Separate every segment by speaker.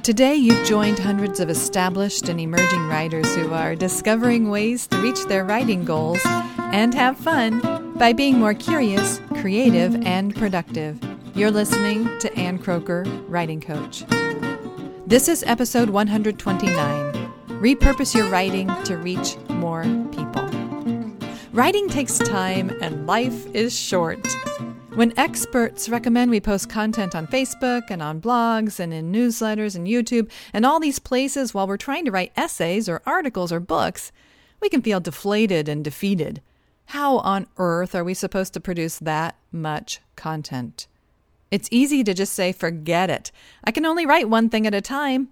Speaker 1: Today, you've joined hundreds of established and emerging writers who are discovering ways to reach their writing goals and have fun by being more curious, creative, and productive. You're listening to Ann Croker, Writing Coach. This is episode 129, Repurpose Your Writing to Reach More People. Writing takes time and life is short. When experts recommend we post content on Facebook and on blogs and in newsletters and YouTube and all these places while we're trying to write essays or articles or books, we can feel deflated and defeated. How on earth are we supposed to produce that much content? It's easy to just say, forget it. I can only write one thing at a time.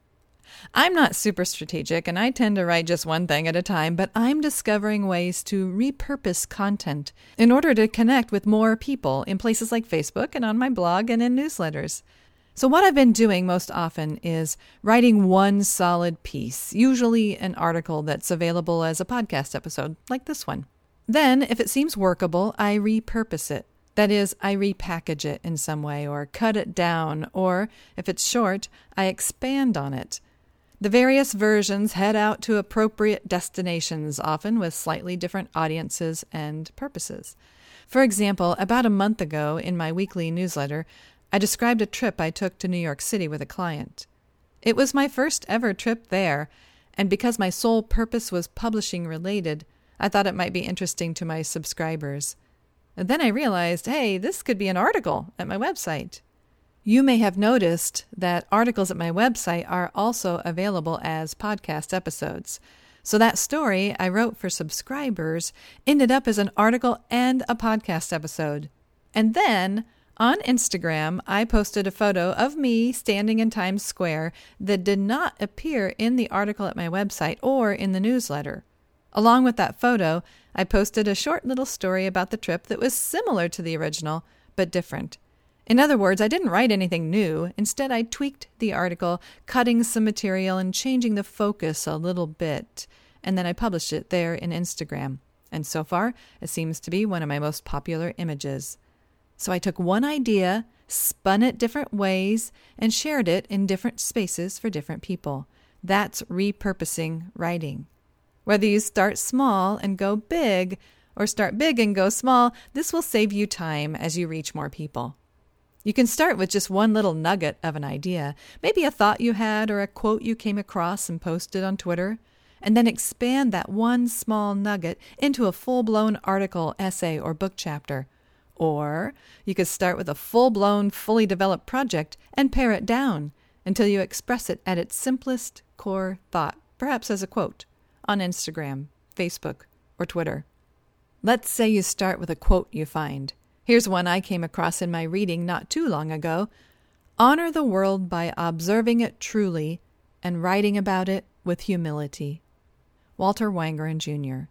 Speaker 1: I'm not super strategic, and I tend to write just one thing at a time, but I'm discovering ways to repurpose content in order to connect with more people in places like Facebook and on my blog and in newsletters. So what I've been doing most often is writing one solid piece, usually an article that's available as a podcast episode, like this one. Then, if it seems workable, I repurpose it. That is, I repackage it in some way or cut it down, or, if it's short, I expand on it. The various versions head out to appropriate destinations, often with slightly different audiences and purposes. For example, about a month ago in my weekly newsletter, I described a trip I took to New York City with a client. It was my first ever trip there, and because my sole purpose was publishing related, I thought it might be interesting to my subscribers. And then I realized, hey, this could be an article at my website. You may have noticed that articles at my website are also available as podcast episodes. So that story I wrote for subscribers ended up as an article and a podcast episode. And then, on Instagram, I posted a photo of me standing in Times Square that did not appear in the article at my website or in the newsletter. Along with that photo, I posted a short little story about the trip that was similar to the original, but different. In other words, I didn't write anything new. Instead, I tweaked the article, cutting some material and changing the focus a little bit. And then I published it there in Instagram. And so far, it seems to be one of my most popular images. So I took one idea, spun it different ways, and shared it in different spaces for different people. That's repurposing writing. Whether you start small and go big, or start big and go small, this will save you time as you reach more people. You can start with just one little nugget of an idea, maybe a thought you had or a quote you came across and posted on Twitter, and then expand that one small nugget into a full-blown article, essay, or book chapter. Or you could start with a full-blown, fully developed project and pare it down until you express it at its simplest core thought, perhaps as a quote, on Instagram, Facebook, or Twitter. Let's say you start with a quote you find. Here's one I came across in my reading not too long ago. Honor the world by observing it truly and writing about it with humility. Walter Wangerin, Jr.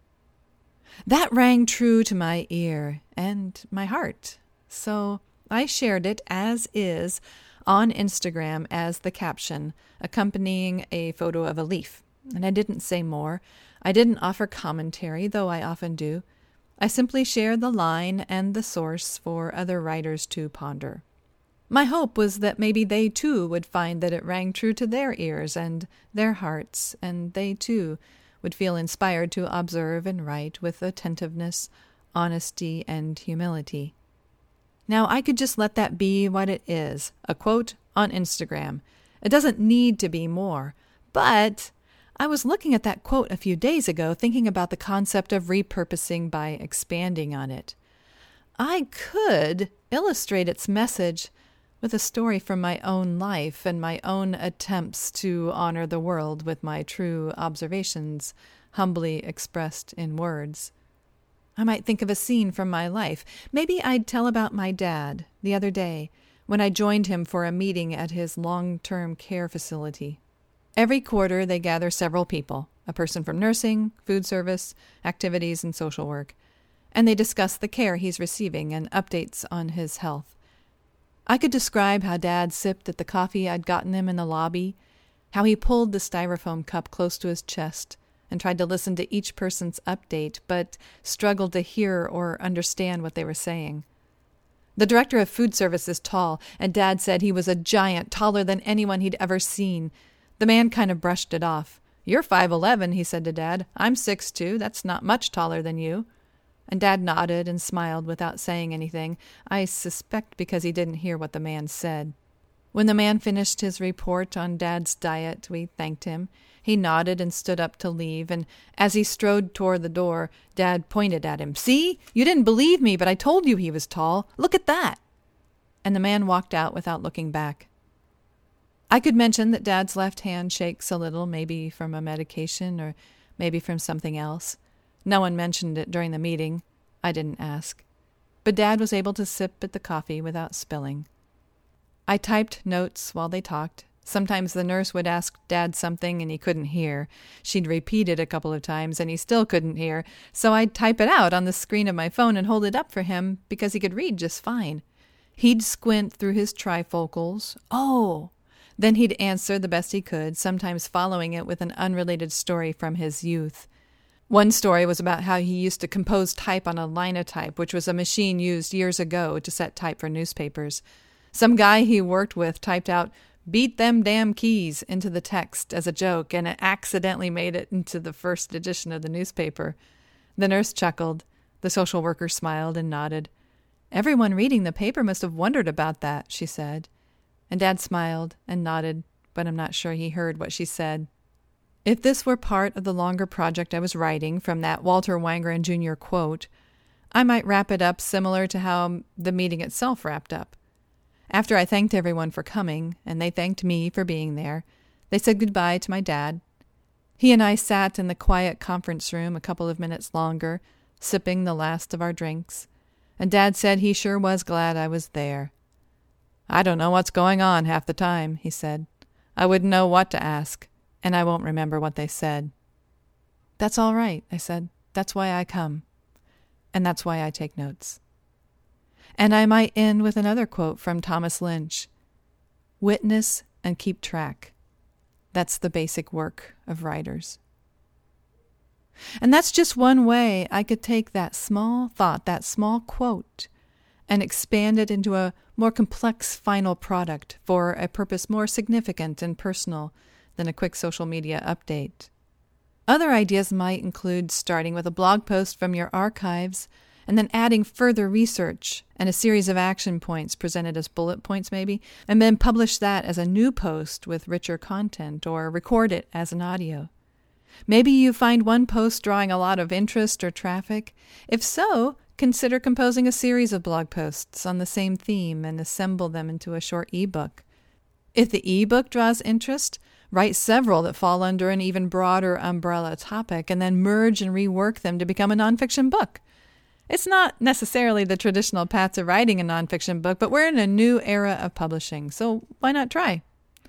Speaker 1: That rang true to my ear and my heart, so I shared it as is on Instagram as the caption, accompanying a photo of a leaf. And I didn't say more. I didn't offer commentary, though I often do. I simply shared the line and the source for other writers to ponder. My hope was that maybe they too would find that it rang true to their ears and their hearts, and they too would feel inspired to observe and write with attentiveness, honesty, and humility. Now, I could just let that be what it is, a quote on Instagram. It doesn't need to be more, but I was looking at that quote a few days ago, thinking about the concept of repurposing by expanding on it. I could illustrate its message with a story from my own life and my own attempts to honor the world with my true observations, humbly expressed in words. I might think of a scene from my life. Maybe I'd tell about my dad the other day when I joined him for a meeting at his long-term care facility. Every quarter, they gather several people, a person from nursing, food service, activities, and social work, and they discuss the care he's receiving and updates on his health. I could describe how Dad sipped at the coffee I'd gotten him in the lobby, how he pulled the styrofoam cup close to his chest and tried to listen to each person's update, but struggled to hear or understand what they were saying. The director of food service is tall, and Dad said he was a giant, taller than anyone he'd ever seen. The man kind of brushed it off. "You're 5'11", he said to Dad. "I'm 6'2". That's not much taller than you." And Dad nodded and smiled without saying anything, I suspect because he didn't hear what the man said. When the man finished his report on Dad's diet, we thanked him. He nodded and stood up to leave, and as he strode toward the door, Dad pointed at him. "See? You didn't believe me, but I told you he was tall. Look at that!" And the man walked out without looking back. I could mention that Dad's left hand shakes a little, maybe from a medication or maybe from something else. No one mentioned it during the meeting. I didn't ask. But Dad was able to sip at the coffee without spilling. I typed notes while they talked. Sometimes the nurse would ask Dad something and he couldn't hear. She'd repeat it a couple of times and he still couldn't hear, so I'd type it out on the screen of my phone and hold it up for him because he could read just fine. He'd squint through his trifocals. "Oh!" Then he'd answer the best he could, sometimes following it with an unrelated story from his youth. One story was about how he used to compose type on a linotype, which was a machine used years ago to set type for newspapers. Some guy he worked with typed out, "Beat them damn keys," into the text as a joke, and it accidentally made it into the first edition of the newspaper. The nurse chuckled. The social worker smiled and nodded. "Everyone reading the paper must have wondered about that," she said. And Dad smiled and nodded, but I'm not sure he heard what she said. If this were part of the longer project I was writing from that Walter Wangerin Jr. quote, I might wrap it up similar to how the meeting itself wrapped up. After I thanked everyone for coming, and they thanked me for being there, they said goodbye to my dad. He and I sat in the quiet conference room a couple of minutes longer, sipping the last of our drinks, and Dad said he sure was glad I was there. "I don't know what's going on half the time," he said. "I wouldn't know what to ask, and I won't remember what they said." "That's all right," I said. "That's why I come. And that's why I take notes." And I might end with another quote from Thomas Lynch. "Witness and keep track. That's the basic work of writers." And that's just one way I could take that small thought, that small quote, and expand it into a more complex final product for a purpose more significant and personal than a quick social media update. Other ideas might include starting with a blog post from your archives and then adding further research and a series of action points presented as bullet points maybe, and then publish that as a new post with richer content or record it as an audio. Maybe you find one post drawing a lot of interest or traffic. If so, consider composing a series of blog posts on the same theme and assemble them into a short ebook. If the ebook draws interest, write several that fall under an even broader umbrella topic and then merge and rework them to become a nonfiction book. It's not necessarily the traditional path to writing a nonfiction book, but we're in a new era of publishing, so why not try?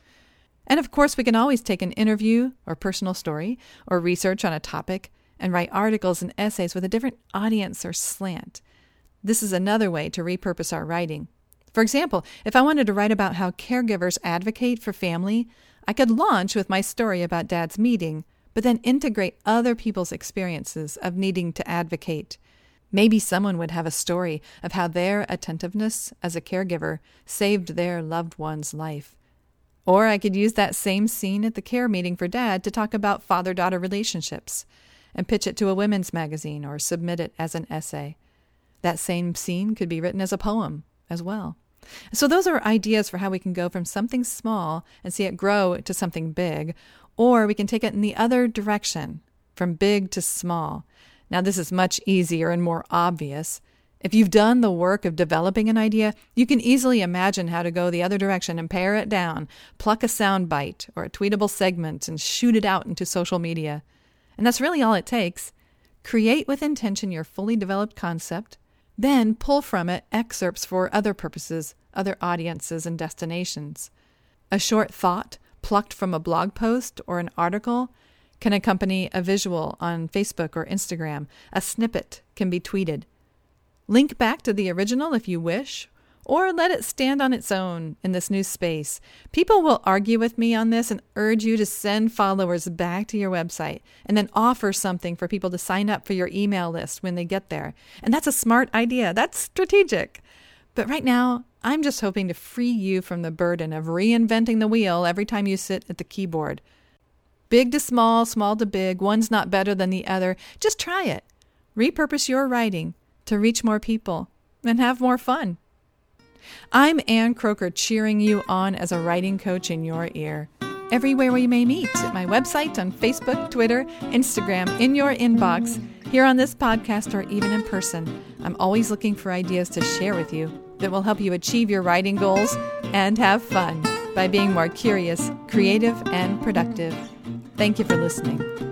Speaker 1: And of course, we can always take an interview or personal story or research on a topic and write articles and essays with a different audience or slant. This is another way to repurpose our writing. For example, if I wanted to write about how caregivers advocate for family, I could launch with my story about Dad's meeting, but then integrate other people's experiences of needing to advocate. Maybe someone would have a story of how their attentiveness as a caregiver saved their loved one's life. Or I could use that same scene at the care meeting for Dad to talk about father-daughter relationships and pitch it to a women's magazine or submit it as an essay. That same scene could be written as a poem as well. So those are ideas for how we can go from something small and see it grow to something big, or we can take it in the other direction, from big to small. Now, this is much easier and more obvious. If you've done the work of developing an idea, you can easily imagine how to go the other direction and pare it down, pluck a sound bite or a tweetable segment and shoot it out into social media. And that's really all it takes. Create with intention your fully developed concept, then pull from it excerpts for other purposes, other audiences and destinations. A short thought plucked from a blog post or an article can accompany a visual on Facebook or Instagram. A snippet can be tweeted. Link back to the original if you wish, or let it stand on its own in this new space. People will argue with me on this and urge you to send followers back to your website and then offer something for people to sign up for your email list when they get there. And that's a smart idea. That's strategic. But right now, I'm just hoping to free you from the burden of reinventing the wheel every time you sit at the keyboard. Big to small, small to big, one's not better than the other. Just try it. Repurpose your writing to reach more people and have more fun. I'm Ann Croker, cheering you on as a writing coach in your ear. Everywhere we may meet, at my website, on Facebook, Twitter, Instagram, in your inbox, here on this podcast, or even in person. I'm always looking for ideas to share with you that will help you achieve your writing goals and have fun by being more curious, creative, and productive. Thank you for listening.